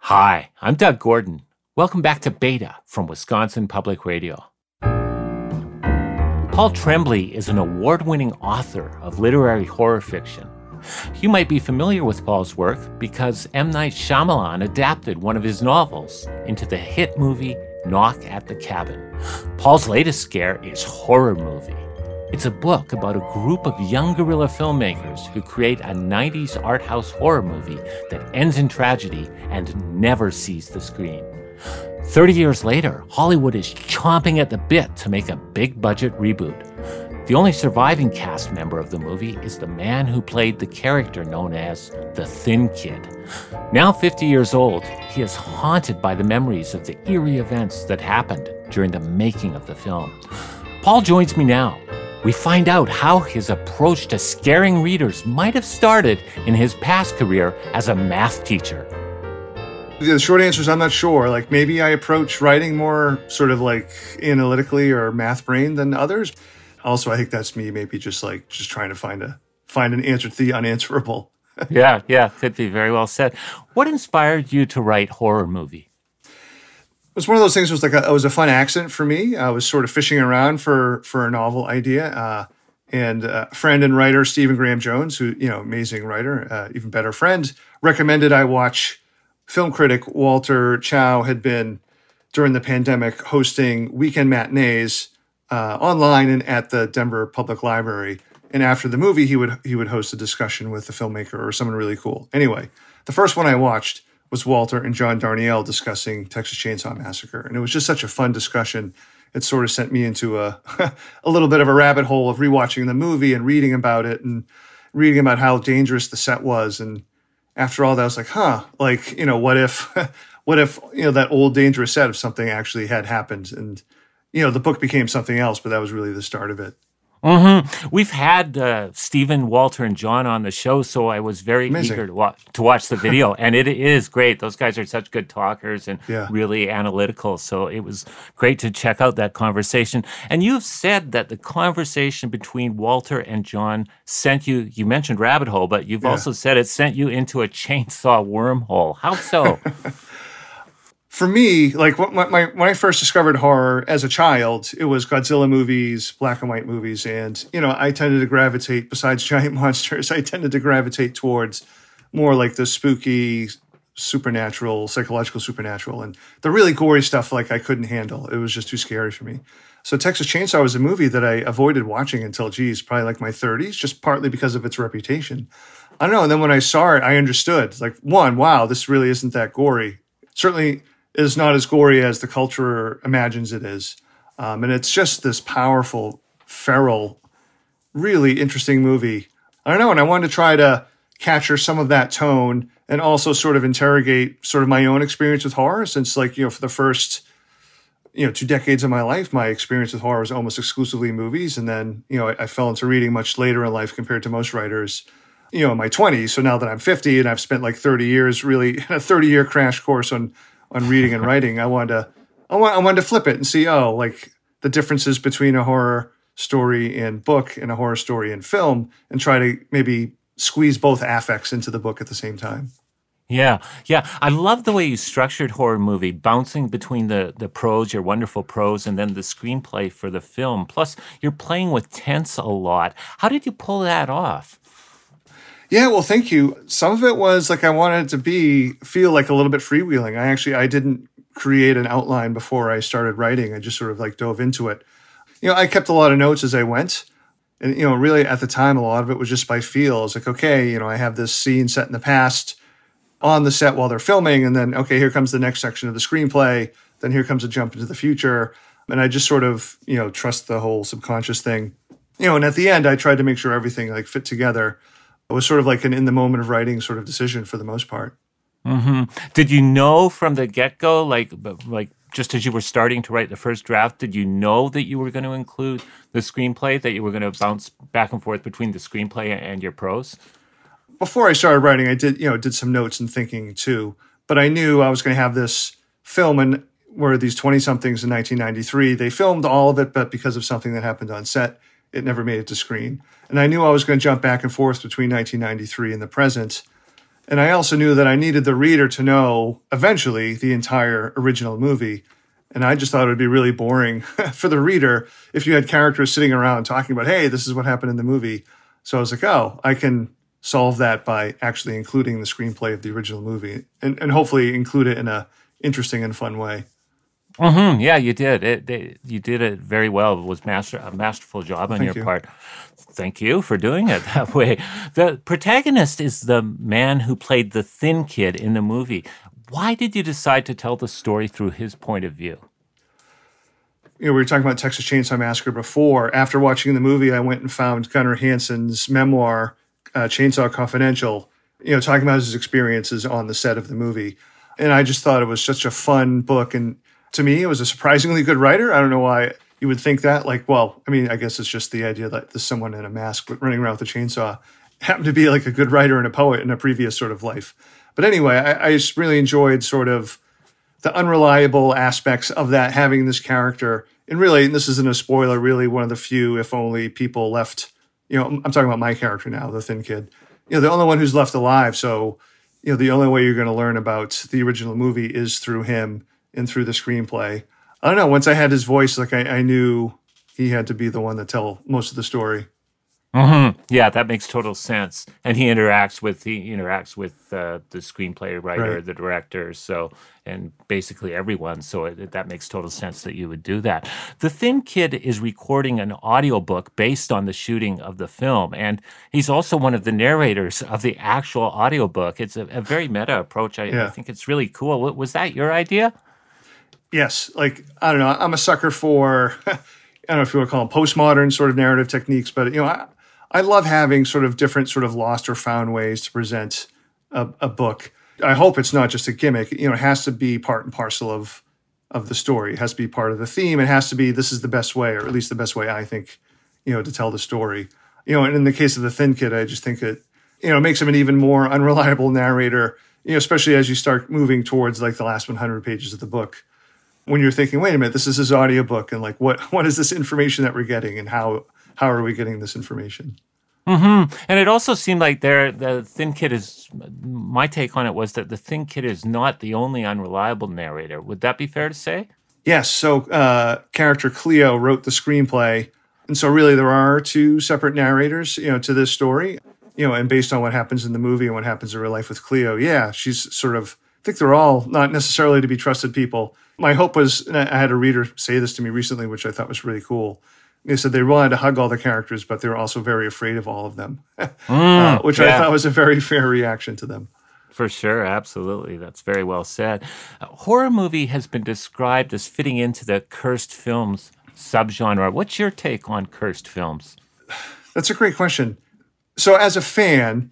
Hi, I'm Doug Gordon. Welcome back to Beta from Wisconsin Public Radio. Paul Tremblay is an award-winning author of literary horror fiction. You might be familiar with Paul's work because M. Night Shyamalan adapted one of his novels into the hit movie Knock at the Cabin. Paul's latest scare is Horror Movie. It's a book about a group of young guerrilla filmmakers who create a 90s art house horror movie that ends in tragedy and never sees the screen. 30 years later, Hollywood is chomping at the bit to make a big-budget reboot. The only surviving cast member of the movie is the man who played the character known as the Thin Kid. Now 50 years old, he is haunted by the memories of the eerie events that happened during the making of the film. Paul joins me now. We find out how his approach to scaring readers might have started in his past career as a math teacher. The short answer is I'm not sure. Maybe I approach writing more sort of analytically or math brain than others. Also, I think that's me maybe just trying to find an answer to the unanswerable. Yeah, could be very well said. What inspired you to write Horror Movie? It was one of those things. It was a fun accident for me. I was sort of fishing around for a novel idea, and a friend and writer Stephen Graham Jones, who amazing writer, even better friend, recommended I watch. Film critic Walter Chow had been during the pandemic hosting weekend matinees online and at the Denver Public Library. And after the movie, he would host a discussion with the filmmaker or someone really cool. Anyway, the first one I watched was Walter and John Darnielle discussing Texas Chainsaw Massacre. And it was just such a fun discussion. It sort of sent me into a little bit of a rabbit hole of rewatching the movie and reading about it and reading about how dangerous the set was. And after all that, I was what if that old dangerous set of something actually had happened? And, the book became something else, but that was really the start of it. Mm-hmm. We've had Stephen, Walter, and John on the show, so I was very eager to watch the video, and it is great. Those guys are such good talkers and really analytical, so it was great to check out that conversation. And you've said that the conversation between Walter and John sent you mentioned rabbit hole, but you've also said it sent you into a chainsaw wormhole. How so? For me, when I first discovered horror as a child, it was Godzilla movies, black and white movies. And, I tended to gravitate, besides giant monsters, I tended to gravitate towards more like the spooky, supernatural, psychological supernatural. And the really gory stuff, I couldn't handle. It was just too scary for me. So Texas Chainsaw was a movie that I avoided watching until, probably my 30s, just partly because of its reputation. I don't know. And then when I saw it, I understood. Wow, this really isn't that gory. Certainly is not as gory as the culture imagines it is. And it's just this powerful, feral, really interesting movie. I don't know, and I wanted to try to capture some of that tone and also sort of interrogate sort of my own experience with horror, since for the first 2 decades of my life, my experience with horror was almost exclusively movies. And then, I fell into reading much later in life compared to most writers, in my 20s. So now that I'm 50 and I've spent 30 years really in a 30-year crash course on reading and writing, I wanted to flip it and see, the differences between a horror story and book and a horror story and film, and try to maybe squeeze both affects into the book at the same time. Yeah. I love the way you structured Horror Movie, bouncing between the prose, your wonderful prose, and then the screenplay for the film. Plus, you're playing with tense a lot. How did you pull that off? Yeah, well, thank you. Some of it was I wanted it to feel a little bit freewheeling. I didn't create an outline before I started writing. I just sort of dove into it. I kept a lot of notes as I went. And, really at the time, a lot of it was just by feel. It's okay, I have this scene set in the past on the set while they're filming. And then, okay, here comes the next section of the screenplay. Then here comes a jump into the future. And I just sort of, trust the whole subconscious thing. And at the end, I tried to make sure everything fit together. It was sort of an in the moment of writing sort of decision for the most part. Mm-hmm. Did you know from the get-go, just as you were starting to write the first draft, did you know that you were going to include the screenplay, that you were going to bounce back and forth between the screenplay and your prose? Before I started writing, I did some notes and thinking too. But I knew I was going to have this film, and where these 20-somethings in 1993, they filmed all of it, but because of something that happened on set, it never made it to screen. And I knew I was going to jump back and forth between 1993 and the present. And I also knew that I needed the reader to know eventually the entire original movie. And I just thought it would be really boring for the reader if you had characters sitting around talking about, hey, this is what happened in the movie. So I was like, oh, I can solve that by actually including the screenplay of the original movie and hopefully include it in a interesting and fun way. Mm-hmm. Yeah, you did. You did it very well. It was a masterful job on your part. Thank you for doing it that way. The protagonist is the man who played the thin kid in the movie. Why did you decide to tell the story through his point of view? We were talking about Texas Chainsaw Massacre before. After watching the movie, I went and found Gunnar Hansen's memoir, Chainsaw Confidential, talking about his experiences on the set of the movie. And I just thought it was such a fun book. And to me, it was a surprisingly good writer. I don't know why you would think that. I guess it's just the idea that there's someone in a mask running around with a chainsaw happened to be like a good writer and a poet in a previous sort of life. But anyway, I just really enjoyed sort of the unreliable aspects of that, having this character. And really, and this isn't a spoiler, really one of the few, if only, people left. I'm talking about my character now, the thin kid. The only one who's left alive. So, the only way you're going to learn about the original movie is through him and through the screenplay. I don't know. Once I had his voice, I knew he had to be the one to tell most of the story. Mm-hmm. Yeah, that makes total sense. And he interacts with the screenplay writer, right, the director, and basically everyone. So that makes total sense that you would do that. The Thin Kid is recording an audiobook based on the shooting of the film, and he's also one of the narrators of the actual audiobook. It's a very meta approach. I think it's really cool. Was that your idea? Yes. I don't know. I'm a sucker for, I don't know if you want to call them postmodern sort of narrative techniques, but, I love having sort of different sort of lost or found ways to present a book. I hope it's not just a gimmick. It has to be part and parcel of the story. It has to be part of the theme. It has to be, this is the best way, or at least the best way I think, to tell the story. And in the case of the Thin Kid, I just think it, makes him an even more unreliable narrator, especially as you start moving towards the last 100 pages of the book. When you're thinking, wait a minute, this is his audiobook, and what is this information that we're getting, and how are we getting this information? Mm-hmm. And it also seemed like the Thin Kid is, my take on it was that the Thin Kid is not the only unreliable narrator. Would that be fair to say? Yes. So character Cleo wrote the screenplay. And so really there are two separate narrators, to this story, and based on what happens in the movie and what happens in real life with Cleo, she's sort of, I think they're all not necessarily to be trusted people. My hope was, and I had a reader say this to me recently, which I thought was really cool. They said they wanted to hug all the characters, but they were also very afraid of all of them, which I thought was a very fair reaction to them. For sure, absolutely. That's very well said. Horror movie has been described as fitting into the cursed films subgenre. What's your take on cursed films? That's a great question. So as a fan,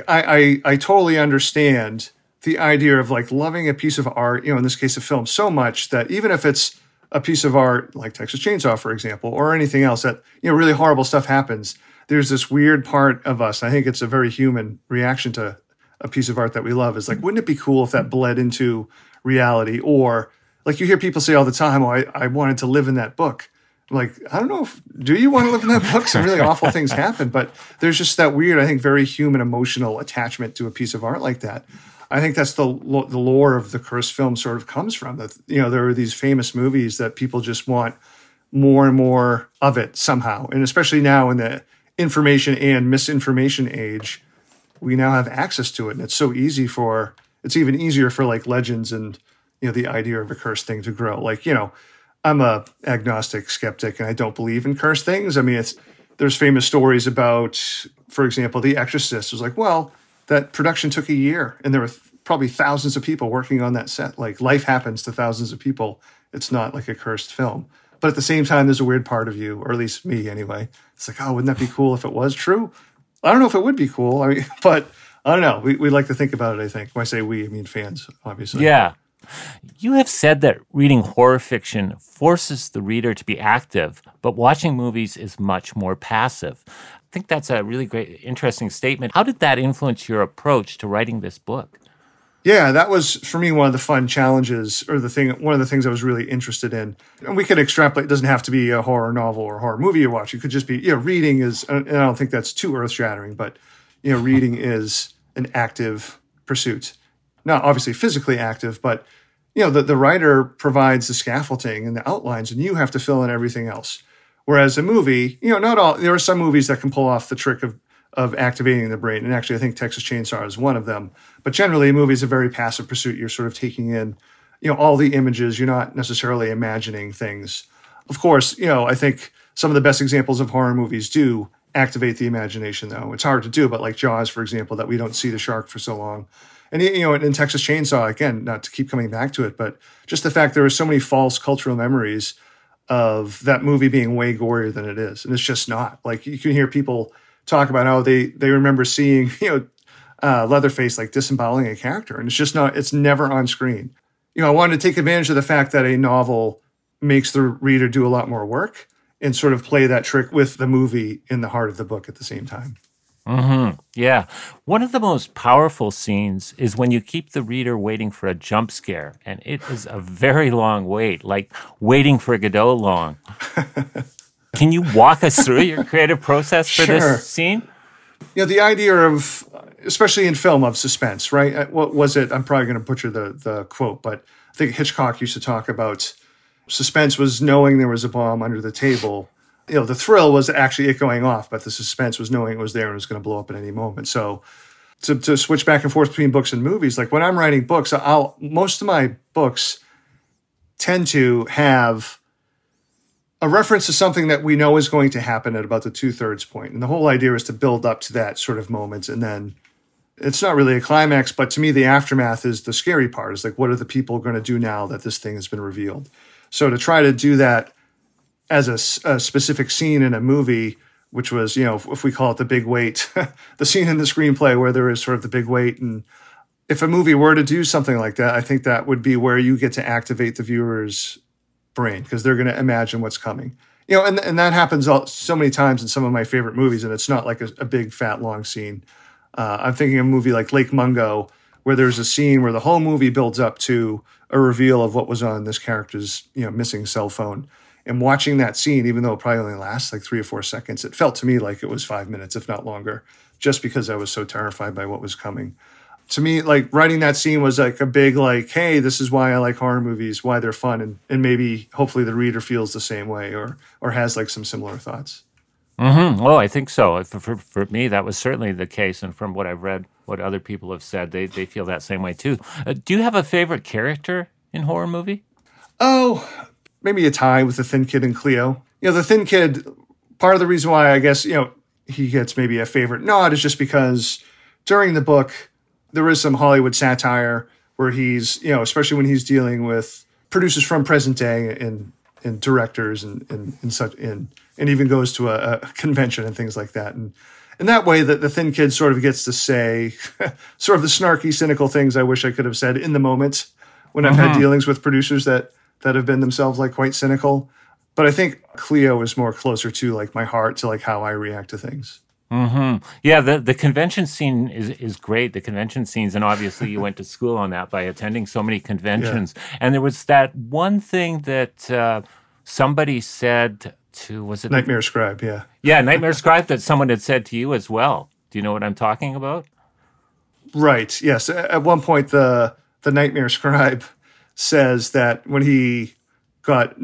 I totally understand the idea of loving a piece of art, in this case of film, so much that even if it's a piece of art like Texas Chainsaw, for example, or anything else that, really horrible stuff happens, there's this weird part of us. I think it's a very human reaction to a piece of art that we love. Is wouldn't it be cool if that bled into reality? Or you hear people say all the time, oh, I wanted to live in that book. I don't know do you want to live in that book? Some really awful things happen, but there's just that weird, I think, very human emotional attachment to a piece of art like that. I think that's the lore of the cursed film sort of comes from. That there are these famous movies that people just want more and more of it somehow, and especially now in the information and misinformation age, we now have access to it, and it's so easy it's even easier for legends and the idea of a cursed thing to grow. I'm a agnostic skeptic, and I don't believe in cursed things. I mean, there's famous stories about, for example, The Exorcist. It was that production took a year, and there were probably thousands of people working on that set. Life happens to thousands of people. It's not like a cursed film. But at the same time, there's a weird part of you, or at least me anyway. It's oh, wouldn't that be cool if it was true? I don't know if it would be cool. But I don't know. We like to think about it, I think. When I say we, I mean fans, obviously. Yeah. You have said that reading horror fiction forces the reader to be active, but watching movies is much more passive. I think that's a really great, interesting statement. How did that influence your approach to writing this book? Yeah, that was, for me, one of the fun challenges, or one of the things I was really interested in. And we could extrapolate. It doesn't have to be a horror novel or a horror movie you watch. It could just be, reading is, and I don't think that's too earth-shattering, but, reading is an active pursuit. Not obviously physically active, but the writer provides the scaffolding and the outlines, and you have to fill in everything else. Whereas a movie, not all. There are some movies that can pull off the trick of activating the brain, and actually, I think Texas Chainsaw is one of them. But generally, a movie is a very passive pursuit. You're sort of taking in, all the images. You're not necessarily imagining things. Of course, I think some of the best examples of horror movies do activate the imagination, though. It's hard to do, but like Jaws, for example, that we don't see the shark for so long. And, in Texas Chainsaw, again, not to keep coming back to it, but just the fact there are so many false cultural memories of that movie being way gorier than it is. And it's just not. Like, you can hear people talk about how they remember seeing, Leatherface like disemboweling a character. And it's just not, it's never on screen. I wanted to take advantage of the fact that a novel makes the reader do a lot more work and sort of play that trick with the movie in the heart of the book at the same time. Mm-hmm. Yeah. One of the most powerful scenes is when you keep the reader waiting for a jump scare, and it is a very long wait, like waiting for Godot long. Can you walk us through your creative process for this scene? The idea of, especially in film, of suspense, right? What was it? I'm probably going to butcher the quote, but I think Hitchcock used to talk about suspense was knowing there was a bomb under the table. The thrill was actually it going off, but the suspense was knowing it was there and it was going to blow up at any moment. So to switch back and forth between books and movies, like when I'm writing books, most of my books tend to have a reference to something that we know is going to happen at about the 2/3 point. And the whole idea is to build up to that sort of moment. And then it's not really a climax, but to me, the aftermath is the scary part. It's like, what are the people going to do now that this thing has been revealed? So to try to do that as a specific scene in a movie, which was, if we call it the big wait, the scene in the screenplay where there is sort of the big wait. And if a movie were to do something like that, I think that would be where you get to activate the viewer's brain because they're going to imagine what's coming. And that happens so many times in some of my favorite movies, and it's not like a big, fat, long scene. I'm thinking of a movie like Lake Mungo, where there's a scene where the whole movie builds up to a reveal of what was on this character's, missing cell phone. And watching that scene, even though it probably only lasts like 3 or 4 seconds, it felt to me like it was 5 minutes, if not longer, just because I was so terrified by what was coming. To me, like writing that scene was like a big, like, hey, this is why I like horror movies, why they're fun. And maybe hopefully the reader feels the same way or has like some similar thoughts. Mm-hmm. Oh, I think so. For me, that was certainly the case. And from what I've read, what other people have said, they feel that same way too. Do you have a favorite character in horror movie? Oh, maybe a tie with the Thin Kid and Cleo. The Thin Kid, part of the reason why I guess, he gets maybe a favorite nod is just because during the book, there is some Hollywood satire where he's, especially when he's dealing with producers from present day and directors and such, and even goes to a convention and things like that. And in that way, the Thin Kid sort of gets to say sort of the snarky, cynical things I wish I could have said in the moment when I've had dealings with producers that have been themselves like quite cynical. But I think Cleo is more closer to like my heart, to like how I react to things. Mm-hmm. Yeah, the convention scene is great. The convention scenes, and obviously you went to school on that by attending so many conventions. Yeah. And there was that one thing that somebody said to, was it? Nightmare Scribe, yeah. Yeah, Nightmare Scribe that someone had said to you as well. Do you know what I'm talking about? Right, yes. At one point, the Nightmare Scribe says that when he got a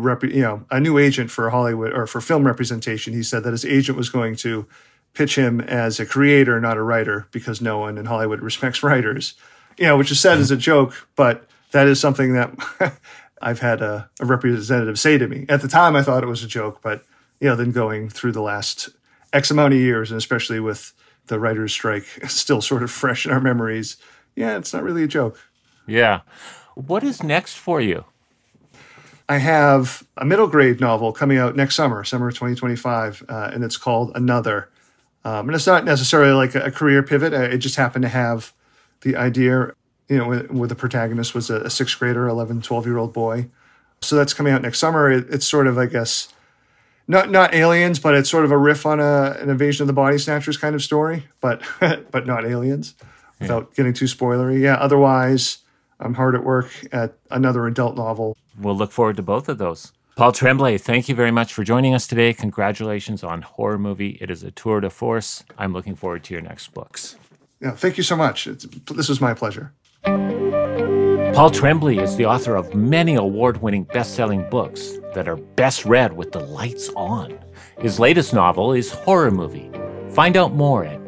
new agent for Hollywood or for film representation, he said that his agent was going to pitch him as a creator, not a writer, because no one in Hollywood respects writers, which is said as a joke, but that is something that I've had a representative say to me. At the time, I thought it was a joke, but, then going through the last X amount of years, and especially with the writer's strike still sort of fresh in our memories, it's not really a joke. Yeah. What is next for you? I have a middle grade novel coming out next summer of 2025, and it's called Another. And it's not necessarily like a career pivot. It just happened to have the idea, where the protagonist was a 6th grader, 11, 12-year-old boy. So that's coming out next summer. It's sort of, I guess, not aliens, but it's sort of a riff on an Invasion of the Body Snatchers kind of story, but but not aliens, without getting too spoilery. Yeah, otherwise, I'm hard at work at another adult novel. We'll look forward to both of those. Paul Tremblay, thank you very much for joining us today. Congratulations on Horror Movie. It is a tour de force. I'm looking forward to your next books. thank you so much. This was my pleasure. Paul Tremblay is the author of many award-winning best-selling books that are best read with the lights on. His latest novel is Horror Movie. Find out more at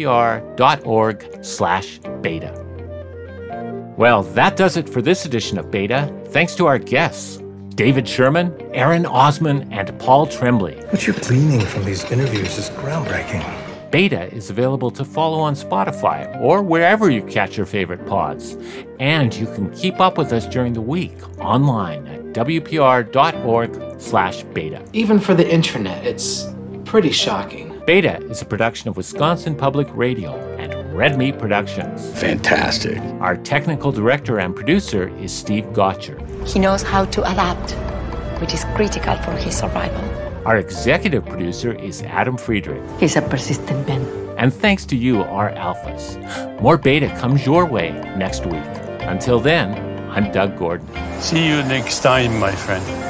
wpr.org/beta. Well, that does it for this edition of Beta. Thanks to our guests, David Sherman, Aaron Osman, and Paul Tremblay. What you're gleaning from these interviews is groundbreaking. Beta is available to follow on Spotify or wherever you catch your favorite pods. And you can keep up with us during the week online at wpr.org/beta. Even for the internet, it's pretty shocking. Beta is a production of Wisconsin Public Radio and Red Meat Productions. Fantastic. Our technical director and producer is Steve Gotcher. He knows how to adapt, which is critical for his survival. Our executive producer is Adam Friedrich. He's a persistent man. And thanks to you, our alphas. More Beta comes your way next week. Until then, I'm Doug Gordon. See you next time, my friend.